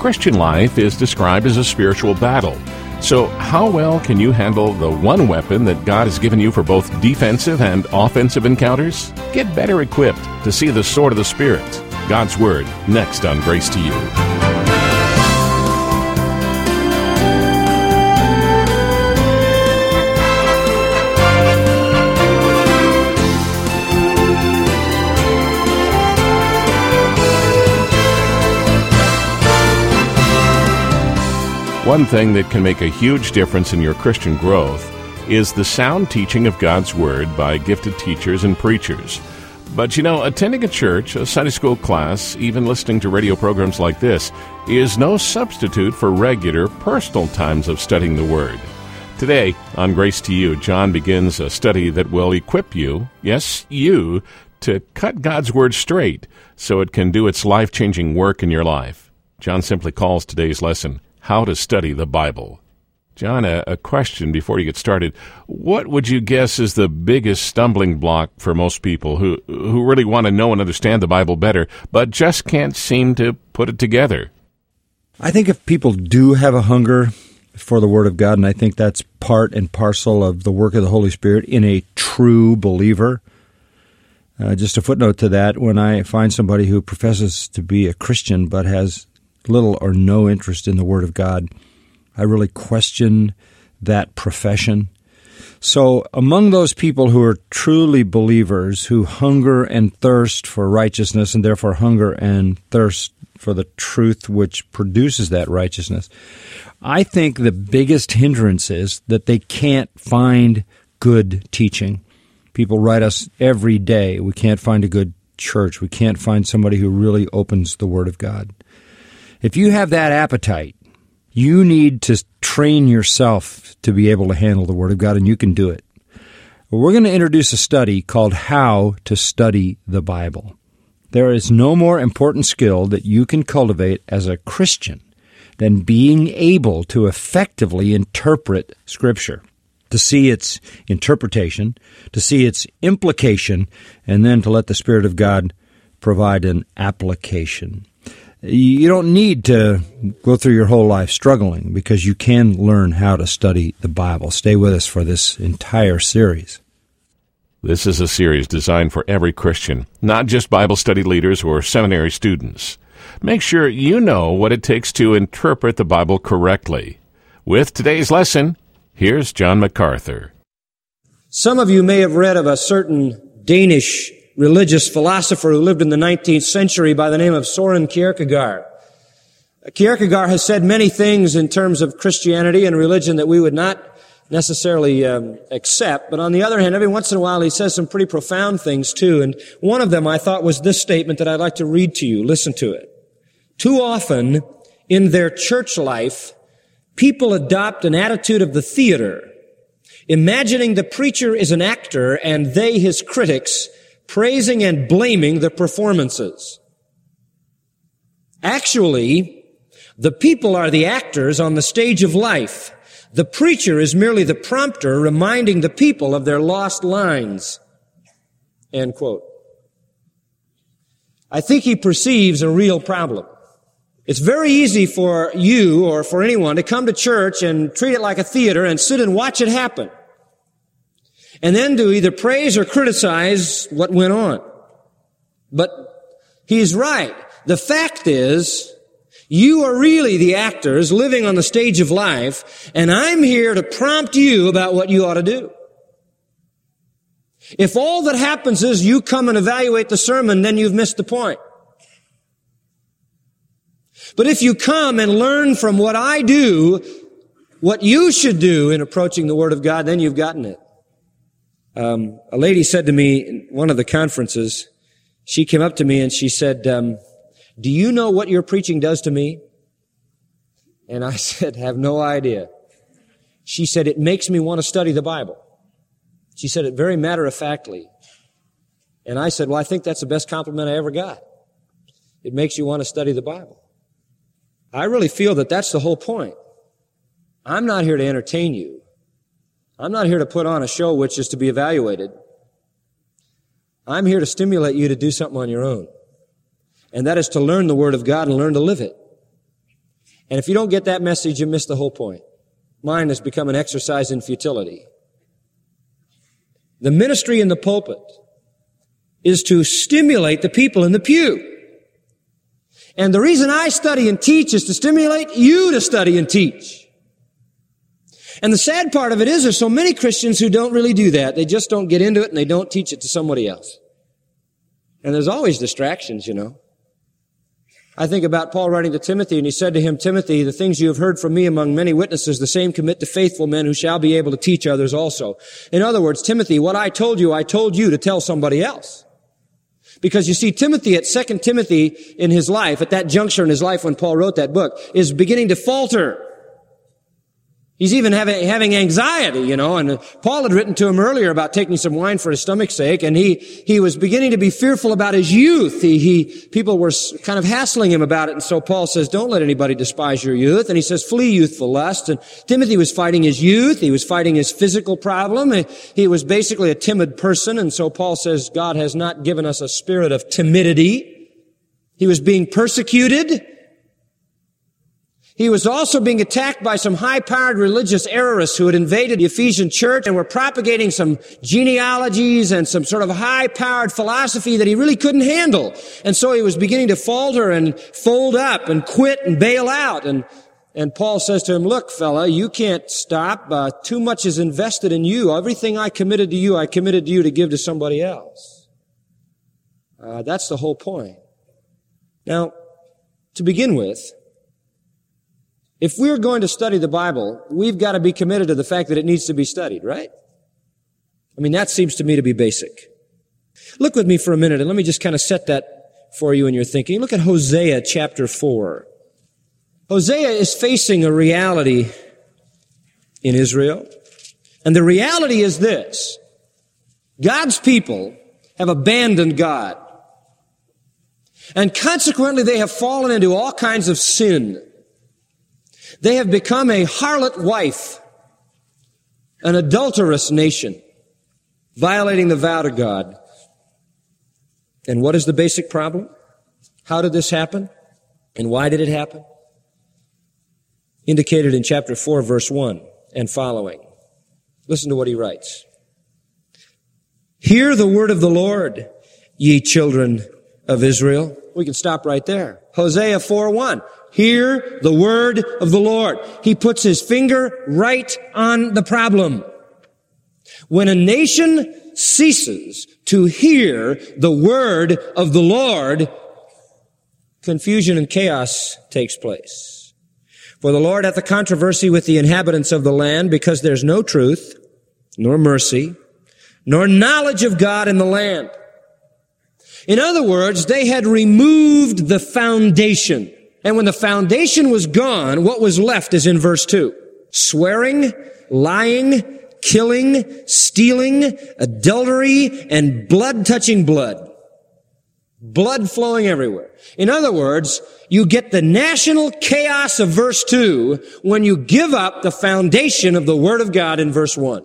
Christian life is described as a spiritual battle. So how well can you handle the one weapon that God has given you for both defensive and offensive encounters? Get better equipped to see the sword of the Spirit, God's Word, next on Grace to You. One thing that can make a huge difference in your Christian growth is the sound teaching of God's Word by gifted teachers and preachers. But attending a church, a Sunday school class, even listening to radio programs like this, is no substitute for regular, personal times of studying the Word. Today, on Grace to You, John begins a study that will equip you, yes, you, to cut God's Word straight so it can do its life-changing work in your life. John simply calls today's lesson, How to Study the Bible. John, a question before you get started. What would you guess is the biggest stumbling block for most people who really want to know and understand the Bible better, but just can't seem to put it together? I think if people do have a hunger for the Word of God, and I think that's part and parcel of the work of the Holy Spirit in a true believer. Just a footnote to that, when I find somebody who professes to be a Christian but has little or no interest in the Word of God, I really question that profession. So among those people who are truly believers, who hunger and thirst for righteousness and therefore hunger and thirst for the truth which produces that righteousness, I think the biggest hindrance is that they can't find good teaching. People write us every day, we can't find a good church. We can't find somebody who really opens the Word of God. If you have that appetite, you need to train yourself to be able to handle the Word of God, and you can do it. We're going to introduce a study called How to Study the Bible. There is no more important skill that you can cultivate as a Christian than being able to effectively interpret Scripture, to see its interpretation, to see its implication, and then to let the Spirit of God provide an application. You don't need to go through your whole life struggling because you can learn how to study the Bible. Stay with us for this entire series. This is a series designed for every Christian, not just Bible study leaders or seminary students. Make sure you know what it takes to interpret the Bible correctly. With today's lesson, here's John MacArthur. Some of you may have read of a certain Danish religious philosopher who lived in the 19th century by the name of Søren Kierkegaard. Kierkegaard has said many things in terms of Christianity and religion that we would not necessarily accept, but on the other hand, every once in a while he says some pretty profound things too, and one of them I thought was this statement that I'd like to read to you. Listen to it. Too often in their church life, people adopt an attitude of the theater, imagining the preacher is an actor and they his critics, praising and blaming the performances. Actually, the people are the actors on the stage of life. The preacher is merely the prompter reminding the people of their lost lines. End quote. I think he perceives a real problem. It's very easy for you or for anyone to come to church and treat it like a theater and sit and watch it happen, and then to either praise or criticize what went on. But he's right. The fact is, you are really the actors living on the stage of life, and I'm here to prompt you about what you ought to do. If all that happens is you come and evaluate the sermon, then you've missed the point. But if you come and learn from what I do, what you should do in approaching the Word of God, then you've gotten it. A lady said to me in one of the conferences, she came up to me and she said, do you know what your preaching does to me? And I said, have no idea. She said, it makes me want to study the Bible. She said it very matter-of-factly. And I said, well, I think that's the best compliment I ever got. It makes you want to study the Bible. I really feel that that's the whole point. I'm not here to entertain you. I'm not here to put on a show which is to be evaluated. I'm here to stimulate you to do something on your own. And that is to learn the Word of God and learn to live it. And if you don't get that message, you miss the whole point. Mine has become an exercise in futility. The ministry in the pulpit is to stimulate the people in the pew. And the reason I study and teach is to stimulate you to study and teach. And the sad part of it is there's so many Christians who don't really do that. They just don't get into it and they don't teach it to somebody else. And there's always distractions, you know. I think about Paul writing to Timothy, and he said to him, Timothy, the things you have heard from me among many witnesses, the same commit to faithful men who shall be able to teach others also. In other words, Timothy, what I told you to tell somebody else. Because you see, Timothy, at 2 Timothy in his life, at that juncture in his life when Paul wrote that book, is beginning to falter. He's even having anxiety, you know, and Paul had written to him earlier about taking some wine for his stomach's sake, and he was beginning to be fearful about his youth. People were kind of hassling him about it, and so Paul says, don't let anybody despise your youth, and he says, flee youthful lust. And Timothy was fighting his youth, he was fighting his physical problem, he was basically a timid person, and so Paul says, God has not given us a spirit of timidity. He was being persecuted. He was also being attacked by some high-powered religious errorists who had invaded the Ephesian church and were propagating some genealogies and some sort of high-powered philosophy that he really couldn't handle. And so he was beginning to falter and fold up and quit and bail out. And Paul says to him, look, fella, you can't stop. Too much is invested in you. Everything I committed to you to give to somebody else. That's the whole point. Now, to begin with, if we're going to study the Bible, we've got to be committed to the fact that it needs to be studied, right? I mean, that seems to me to be basic. Look with me for a minute, and let me just kind of set that for you in your thinking. Look at Hosea chapter 4. Hosea is facing a reality in Israel, and the reality is this. God's people have abandoned God, and consequently they have fallen into all kinds of sin. They have become a harlot wife, an adulterous nation, violating the vow to God. And what is the basic problem? How did this happen? And why did it happen? Indicated in chapter 4, verse 1 and following. Listen to what he writes. Hear the word of the Lord, ye children of Israel. We can stop right there. Hosea 4:1. Hear the word of the Lord. He puts his finger right on the problem. When a nation ceases to hear the word of the Lord, confusion and chaos takes place. For the Lord hath a controversy with the inhabitants of the land, because there's no truth, nor mercy, nor knowledge of God in the land. In other words, they had removed the foundation. And when the foundation was gone, what was left is in verse 2. Swearing, lying, killing, stealing, adultery, and blood touching blood. Blood flowing everywhere. In other words, you get the national chaos of verse 2 when you give up the foundation of the Word of God in verse 1.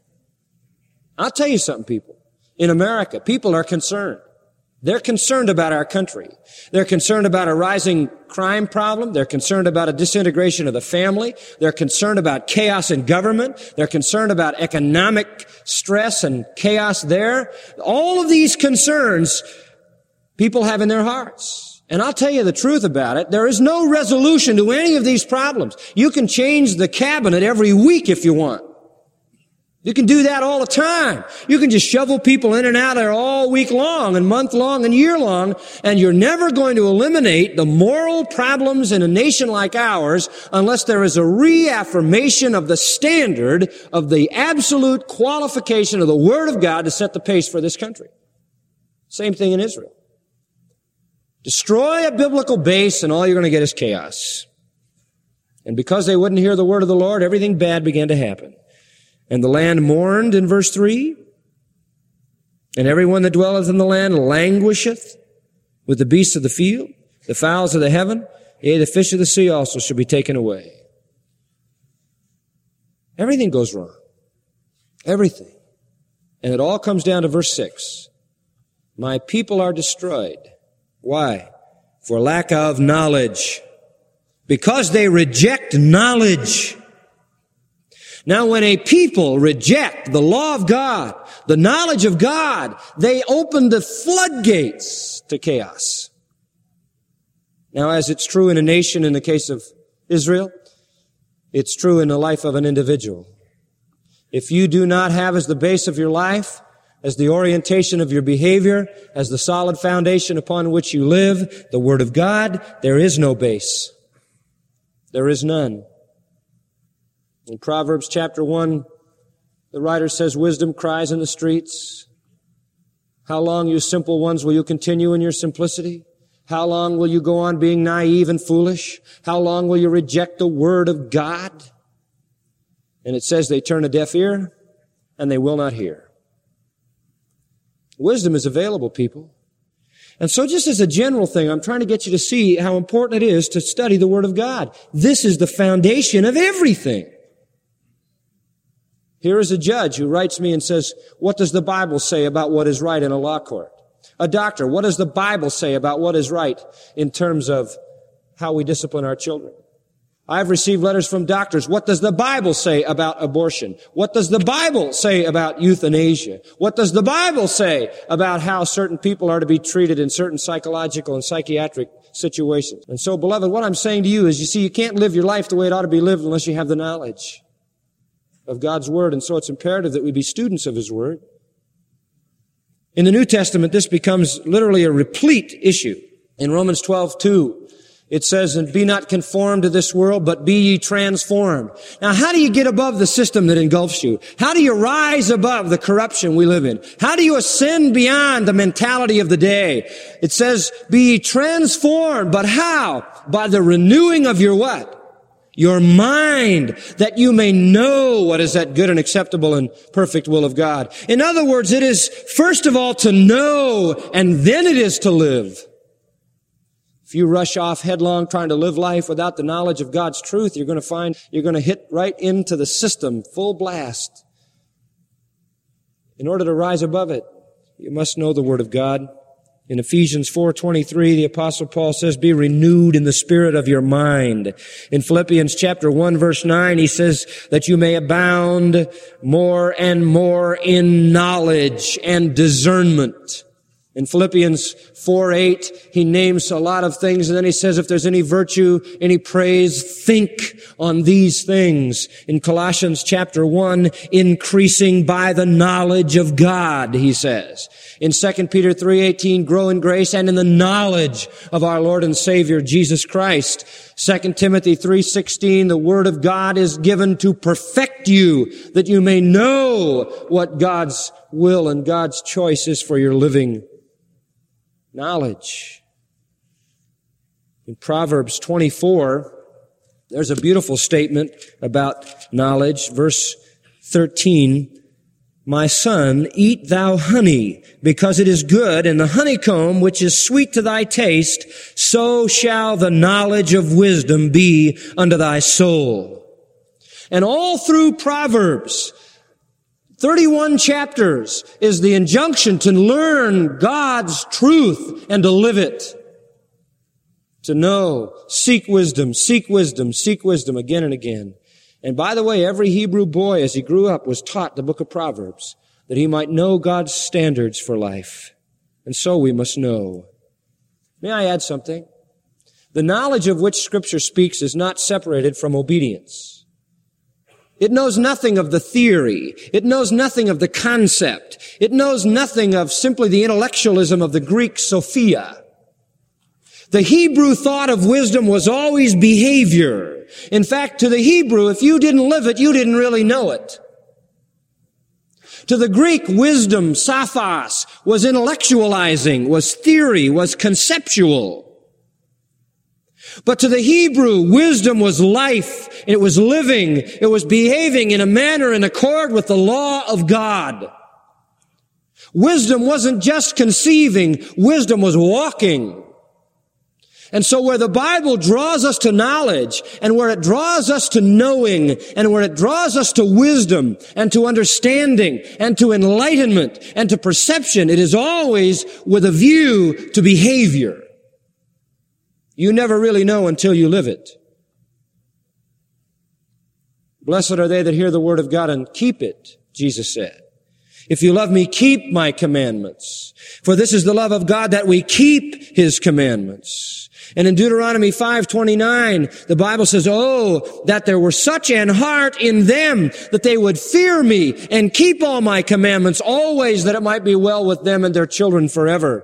I'll tell you something, people. In America, people are concerned. They're concerned about our country. They're concerned about a rising crime problem. They're concerned about a disintegration of the family. They're concerned about chaos in government. They're concerned about economic stress and chaos there. All of these concerns people have in their hearts. And I'll tell you the truth about it. There is no resolution to any of these problems. You can change the cabinet every week if you want. You can do that all the time. You can just shovel people in and out there all week long and month long and year long, and you're never going to eliminate the moral problems in a nation like ours unless there is a reaffirmation of the standard of the absolute qualification of the Word of God to set the pace for this country. Same thing in Israel. Destroy a biblical base and all you're going to get is chaos. And because they wouldn't hear the word of the Lord, everything bad began to happen. And the land mourned in verse 3. And everyone that dwelleth in the land languisheth with the beasts of the field, the fowls of the heaven, yea, the fish of the sea also shall be taken away. Everything goes wrong. Everything. And it all comes down to verse 6. My people are destroyed. Why? For lack of knowledge. because they reject knowledge. Now, when a people reject the law of God, the knowledge of God, they open the floodgates to chaos. Now, as it's true in a nation in the case of Israel, it's true in the life of an individual. If you do not have as the base of your life, as the orientation of your behavior, as the solid foundation upon which you live, the Word of God, there is no base. There is none. In Proverbs chapter 1, the writer says, wisdom cries in the streets. How long, you simple ones, will you continue in your simplicity? How long will you go on being naive and foolish? How long will you reject the Word of God? And it says they turn a deaf ear and they will not hear. Wisdom is available, people. And so just as a general thing, I'm trying to get you to see how important it is to study the Word of God. This is the foundation of everything. Here is a judge who writes me and says, what does the Bible say about what is right in a law court? A doctor, what does the Bible say about what is right in terms of how we discipline our children? I've received letters from doctors. What does the Bible say about abortion? What does the Bible say about euthanasia? What does the Bible say about how certain people are to be treated in certain psychological and psychiatric situations? And so, beloved, what I'm saying to you is, you see, you can't live your life the way it ought to be lived unless you have the knowledge of God's Word. And so it's imperative that we be students of His Word. In the New Testament, this becomes literally a replete issue. In Romans 12:2, it says, and be not conformed to this world, but be ye transformed. Now, how do you get above the system that engulfs you? How do you rise above the corruption we live in? How do you ascend beyond the mentality of the day? It says, be ye transformed, but how? By the renewing of your what? Your mind, that you may know what is that good and acceptable and perfect will of God. In other words, it is first of all to know, and then it is to live. If you rush off headlong trying to live life without the knowledge of God's truth, you're going to find you're going to hit right into the system full blast. In order to rise above it, you must know the Word of God. In Ephesians 4:23, the Apostle Paul says, be renewed in the spirit of your mind. In Philippians chapter 1, verse 9, he says that you may abound more and more in knowledge and discernment. In Philippians 4:8, he names a lot of things, and then he says, if there's any virtue, any praise, think on these things. In Colossians chapter 1, increasing by the knowledge of God, he says. In 2 Peter 3:18, grow in grace and in the knowledge of our Lord and Savior, Jesus Christ. 2 Timothy 3:16, the Word of God is given to perfect you, that you may know what God's will and God's choice is for your living. Knowledge. In Proverbs 24, there's a beautiful statement about knowledge. Verse 13, my son, eat thou honey, because it is good, and the honeycomb, which is sweet to thy taste, so shall the knowledge of wisdom be unto thy soul. And all through Proverbs, 31 chapters is the injunction to learn God's truth and to live it. To know, seek wisdom, seek wisdom, seek wisdom again and again. And by the way, every Hebrew boy as he grew up was taught the book of Proverbs that he might know God's standards for life. And so we must know. May I add something? The knowledge of which Scripture speaks is not separated from obedience. It knows nothing of the theory. It knows nothing of the concept. It knows nothing of simply the intellectualism of the Greek Sophia. The Hebrew thought of wisdom was always behavior. In fact, to the Hebrew, if you didn't live it, you didn't really know it. To the Greek, wisdom, sophos, was intellectualizing, was theory, was conceptual. But to the Hebrew, wisdom was life, it was living, it was behaving in a manner in accord with the law of God. Wisdom wasn't just conceiving, wisdom was walking. And so where the Bible draws us to knowledge, and where it draws us to knowing, and where it draws us to wisdom, and to understanding, and to enlightenment, and to perception, it is always with a view to behavior. You never really know until you live it. Blessed are they that hear the word of God and keep it, Jesus said. If you love me, keep my commandments. For this is the love of God, that we keep his commandments. And in Deuteronomy 5:29, the Bible says, oh, that there were such an heart in them that they would fear me and keep all my commandments always, that it might be well with them and their children forever.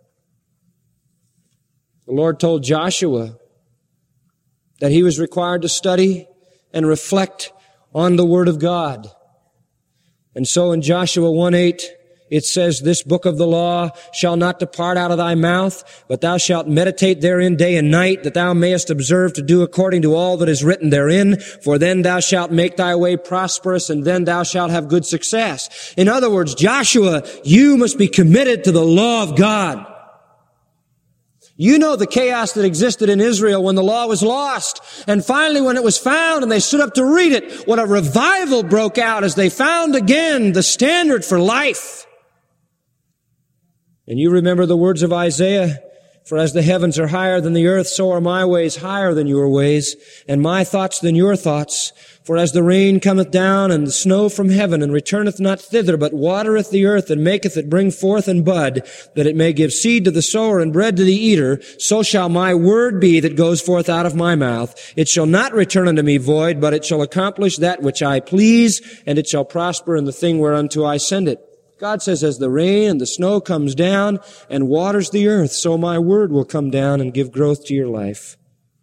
The Lord told Joshua that he was required to study and reflect on the Word of God. And so in Joshua 1:8, it says, this book of the law shall not depart out of thy mouth, but thou shalt meditate therein day and night, that thou mayest observe to do according to all that is written therein. For then thou shalt make thy way prosperous, and then thou shalt have good success. In other words, Joshua, you must be committed to the law of God. You know the chaos that existed in Israel when the law was lost. And finally, when it was found and they stood up to read it, what a revival broke out as they found again the standard for life. And you remember the words of Isaiah, for as the heavens are higher than the earth, so are my ways higher than your ways, and my thoughts than your thoughts. For as the rain cometh down and the snow from heaven, and returneth not thither, but watereth the earth, and maketh it bring forth and bud, that it may give seed to the sower and bread to the eater, so shall my word be that goes forth out of my mouth. It shall not return unto me void, but it shall accomplish that which I please, and it shall prosper in the thing whereunto I send it. God says, as the rain and the snow comes down and waters the earth, so my word will come down and give growth to your life.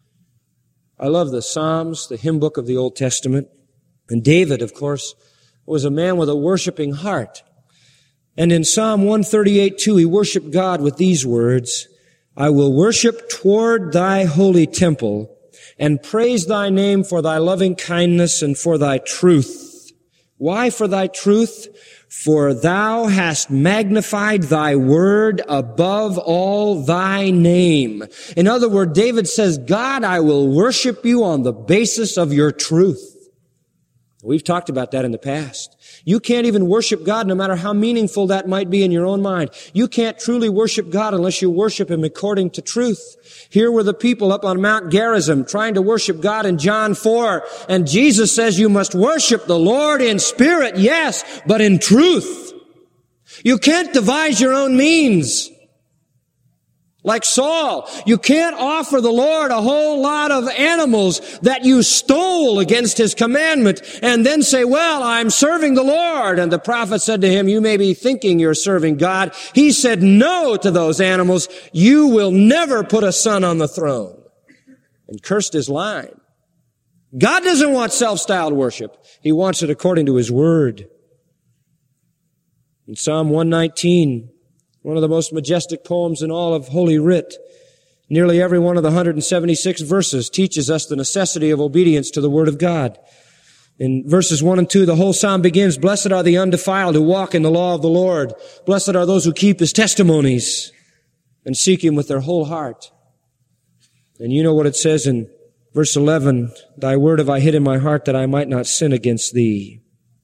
I love the Psalms, the hymn book of the Old Testament. And David, of course, was a man with a worshiping heart. And in Psalm 138:2, he worshiped God with these words, I will worship toward thy holy temple and praise thy name for thy loving kindness and for thy truth. Why for thy truth? For thou hast magnified thy word above all thy name. In other words, David says, God, I will worship you on the basis of your truth. We've talked about that in the past. You can't even worship God no matter how meaningful that might be in your own mind. You can't truly worship God unless you worship him according to truth. Here were the people up on Mount Gerizim trying to worship God in John 4. And Jesus says you must worship the Lord in spirit, yes, but in truth. You can't devise your own means. Like Saul, you can't offer the Lord a whole lot of animals that you stole against his commandment and then say, well, I'm serving the Lord. And the prophet said to him, you may be thinking you're serving God. He said no to those animals. You will never put a son on the throne. And cursed his line. God doesn't want self-styled worship. He wants it according to his word. In Psalm 119, one of the most majestic poems in all of Holy Writ, nearly every one of the 176 verses teaches us the necessity of obedience to the Word of God. In verses 1 and 2, the whole psalm begins, Blessed are the undefiled who walk in the law of the Lord. Blessed are those who keep his testimonies and seek him with their whole heart. And you know what it says in verse 11, Thy word have I hid in my heart that I might not sin against thee.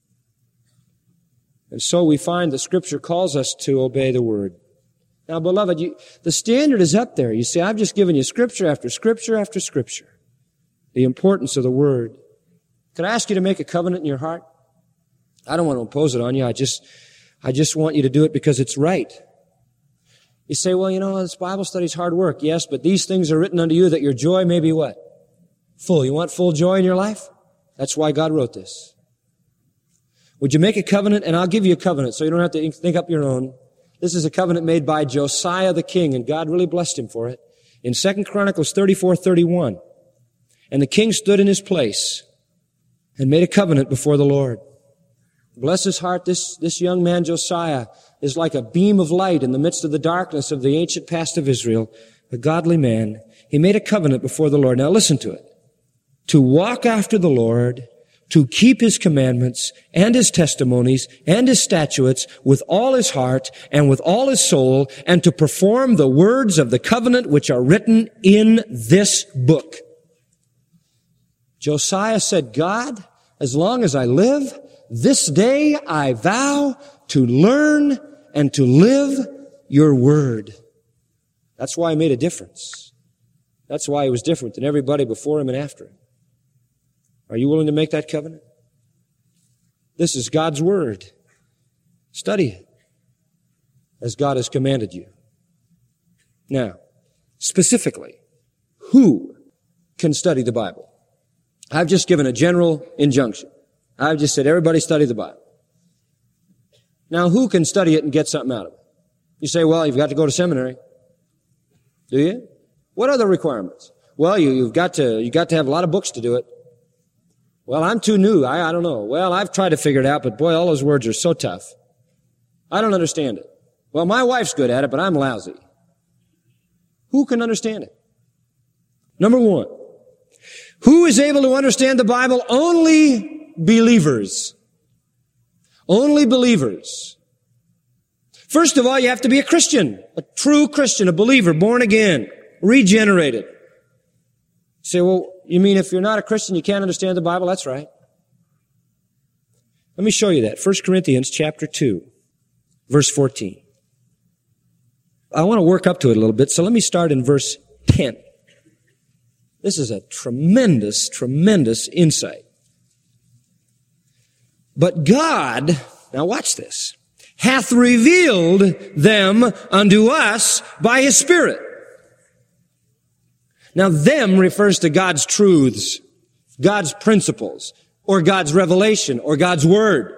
And so we find the Scripture calls us to obey the Word. Now, beloved, the standard is up there. You see, I've just given you Scripture after Scripture after Scripture. The importance of the Word. Could I ask you to make a covenant in your heart? I don't want to impose it on you. I just want you to do it because it's right. You say, well, you know, this Bible study is hard work. Yes, but these things are written unto you that your joy may be what? Full. You want full joy in your life? That's why God wrote this. Would you make a covenant? And I'll give you a covenant so you don't have to think up your own. This is a covenant made by Josiah the king, and God really blessed him for it. In 2 Chronicles 34:31, and the king stood in his place and made a covenant before the Lord. Bless his heart, this young man Josiah is like a beam of light in the midst of the darkness of the ancient past of Israel, a godly man. He made a covenant before the Lord. Now listen to it. To walk after the Lord, to keep his commandments and his testimonies and his statutes with all his heart and with all his soul, and to perform the words of the covenant which are written in this book. Josiah said, God, as long as I live, this day I vow to learn and to live your word. That's why he made a difference. That's why he was different than everybody before him and after him. Are you willing to make that covenant? This is God's Word. Study it as God has commanded you. Now, specifically, who can study the Bible? I've just given a general injunction. I've just said, everybody study the Bible. Now, who can study it and get something out of it? You say, well, you've got to go to seminary. Do you? What are the requirements? Well, you've got to have a lot of books to do it. Well, I'm too new. I don't know. Well, I've tried to figure it out, but boy, all those words are so tough. I don't understand it. Well, my wife's good at it, but I'm lousy. Who can understand it? Number one, who is able to understand the Bible? Only believers. Only believers. First of all, you have to be a Christian, a true Christian, a believer, born again, regenerated. You say, well, you mean if you're not a Christian, you can't understand the Bible? That's right. Let me show you that. 1 Corinthians chapter 2, verse 14. I want to work up to it a little bit, so let me start in verse 10. This is a tremendous, tremendous insight. But God, now watch this, hath revealed them unto us by His Spirit. Now, them refers to God's truths, God's principles, or God's revelation, or God's Word.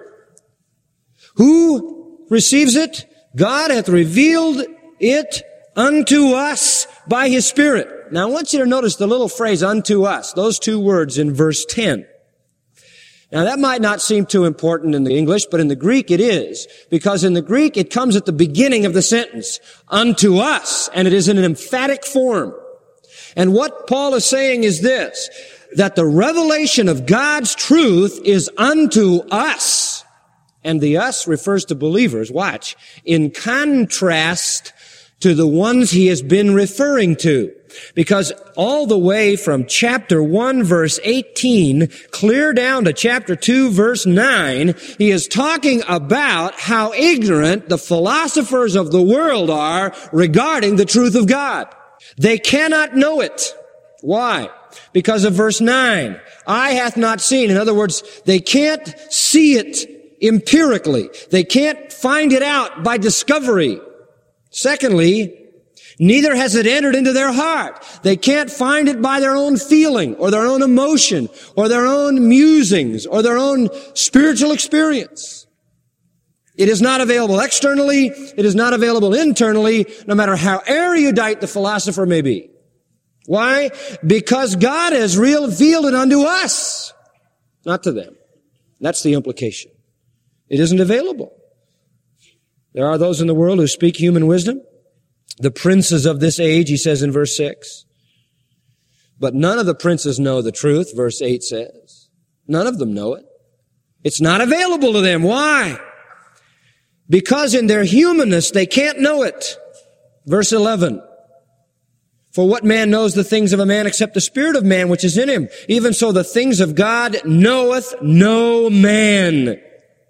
Who receives it? God hath revealed it unto us by His Spirit. Now, I want you to notice the little phrase, unto us, those two words in verse 10. Now, that might not seem too important in the English, but in the Greek it is, because in the Greek it comes at the beginning of the sentence, unto us, and it is in an emphatic form. And what Paul is saying is this, that the revelation of God's truth is unto us. And the us refers to believers, watch, in contrast to the ones he has been referring to. Because all the way from chapter 1 verse 18 clear down to chapter 2 verse 9, he is talking about how ignorant the philosophers of the world are regarding the truth of God. They cannot know it. Why? Because of verse 9. Eye hath not seen. In other words, they can't see it empirically. They can't find it out by discovery. Secondly, neither has it entered into their heart. They can't find it by their own feeling or their own emotion or their own musings or their own spiritual experience. It is not available externally. It is not available internally, no matter how erudite the philosopher may be. Why? Because God has revealed it unto us, not to them. That's the implication. It isn't available. There are those in the world who speak human wisdom. The princes of this age, he says in verse 6. But none of the princes know the truth, verse 8 says. None of them know it. It's not available to them. Why? Because in their humanness they can't know it. Verse 11. For what man knows the things of a man except the spirit of man which is in him? Even so the things of God knoweth no man,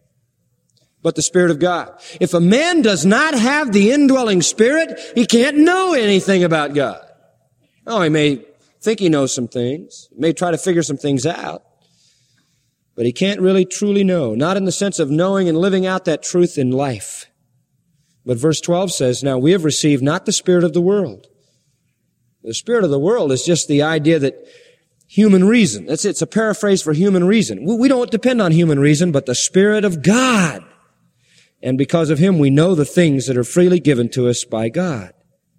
but the Spirit of God. If a man does not have the indwelling Spirit, he can't know anything about God. Oh, he may think he knows some things, may try to figure some things out, but he can't really truly know, not in the sense of knowing and living out that truth in life. But verse 12 says, now we have received not the spirit of the world. The spirit of the world is just the idea that human reason. It's a paraphrase for human reason. We don't depend on human reason, but the Spirit of God. And because of Him, we know the things that are freely given to us by God.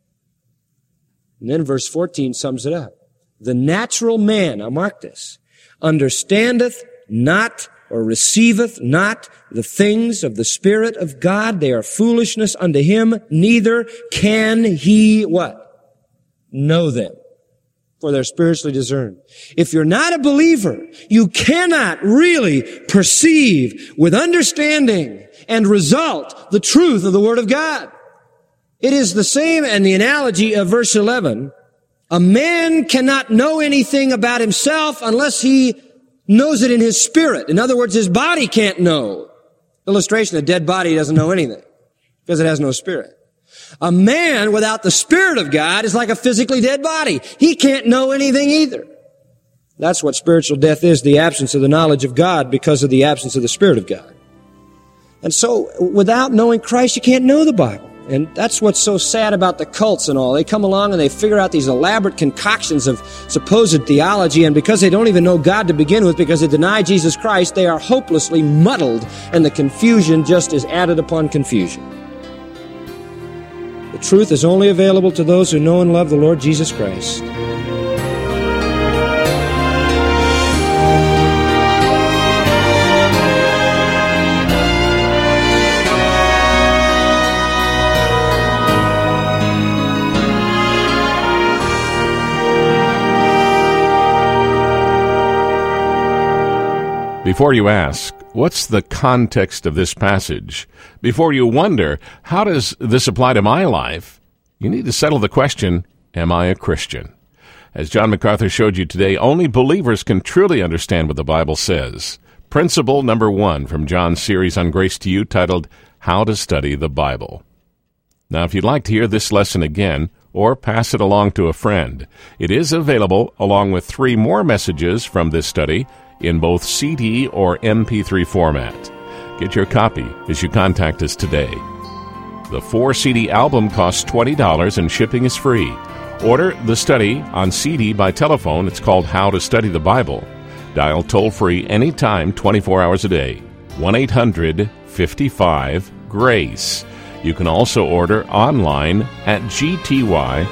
And then verse 14 sums it up. The natural man, now mark this, understandeth not or receiveth not the things of the Spirit of God. They are foolishness unto him, neither can he what? Know them, for they're spiritually discerned. If you're not a believer, you cannot really perceive with understanding and result the truth of the Word of God. It is the same in the analogy of verse 11. A man cannot know anything about himself unless he knows it in his spirit. In other words, his body can't know. Illustration, a dead body doesn't know anything because it has no spirit. A man without the Spirit of God is like a physically dead body. He can't know anything either. That's what spiritual death is, the absence of the knowledge of God because of the absence of the Spirit of God. And so, without knowing Christ, you can't know the Bible. And that's what's so sad about the cults and all. They come along and they figure out these elaborate concoctions of supposed theology, and because they don't even know God to begin with, because they deny Jesus Christ, they are hopelessly muddled, and the confusion just is added upon confusion. The truth is only available to those who know and love the Lord Jesus Christ. Before you ask, what's the context of this passage? Before you wonder, how does this apply to my life? You need to settle the question, am I a Christian? As John MacArthur showed you today, only believers can truly understand what the Bible says. Principle number 1 from John's series on Grace to You, titled, How to Study the Bible. Now, if you'd like to hear this lesson again, or pass it along to a friend, it is available along with 3 more messages from this study in both CD or MP3 format. Get your copy as you contact us today. The 4-CD album costs $20 and shipping is free. Order the study on CD by telephone. It's called How to Study the Bible. Dial toll-free anytime, 24 hours a day. 1-800-55-GRACE. You can also order online at gty.org.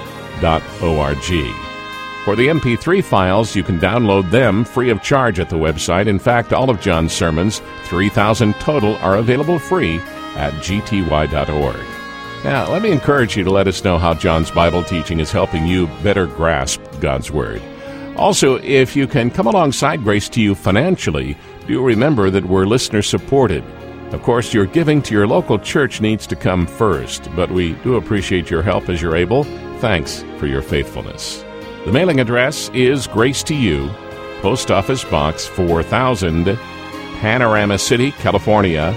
For the MP3 files, you can download them free of charge at the website. In fact, all of John's sermons, 3,000 total, are available free at gty.org. Now, let me encourage you to let us know how John's Bible teaching is helping you better grasp God's Word. Also, if you can come alongside Grace to You financially, do remember that we're listener-supported. Of course, your giving to your local church needs to come first, but we do appreciate your help as you're able. Thanks for your faithfulness. The mailing address is Grace to You, Post Office Box 4000, Panorama City, California,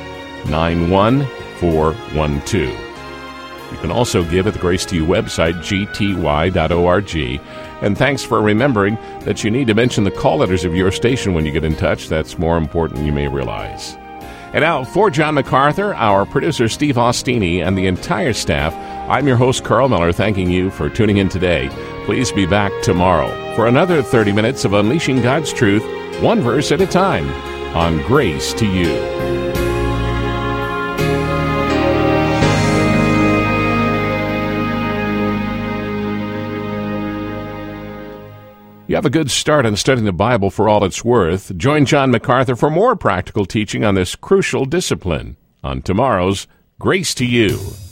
91412. You can also give at the Grace to You website, gty.org. And thanks for remembering that you need to mention the call letters of your station when you get in touch. That's more important than you may realize. And now, for John MacArthur, our producer Steve Austini, and the entire staff, I'm your host, Carl Miller, thanking you for tuning in today. Please be back tomorrow for another 30 minutes of unleashing God's truth, one verse at a time, on Grace to You. You have a good start on studying the Bible for all it's worth. Join John MacArthur for more practical teaching on this crucial discipline on tomorrow's Grace to You.